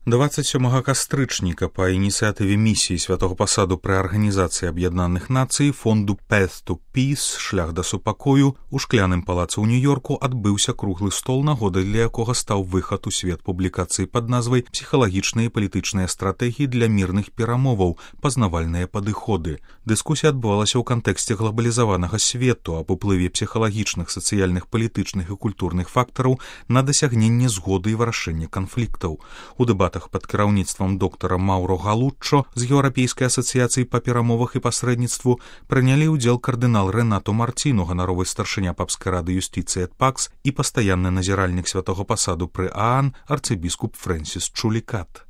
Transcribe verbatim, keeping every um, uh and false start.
двадцать сёмага кастрычніка па ініцыятыве місіі святого пасаду пры Арганізацыі Аб'яднаных Нацый фонду Path to Peace «Шлях да супакою» у шкляным палацы ў Нью-Йорку адбыўся круглы стол, нагодай для якога стаў выхад у свет публікацыі пад назвай «Псіхалагічныя і палітычныя стратэгіі для мірных перамоваў. Пазнавальныя падыходы». Дыскусія адбывалася ў кантэксце глабалізаванага свету аб уплыве псіхалагічных, сацыяльных, палітычных і культурных фактараў на дасягненне згоды і вырашэнне канфліктаў. У дэбатах пад кіраўніцтвам доктара Маўро Галуччо з Еўрапейскай асацыяцыі па перамовах і пасрэдніцтву прынялі ўдзел кардынал Ренато Мартіно, ганаровы старшыня папскай рады юстыцыі эт пакс і пастаянны назіральнік святого пасаду пры ААН арцыбіскуп Фрэнсіс Чулікат.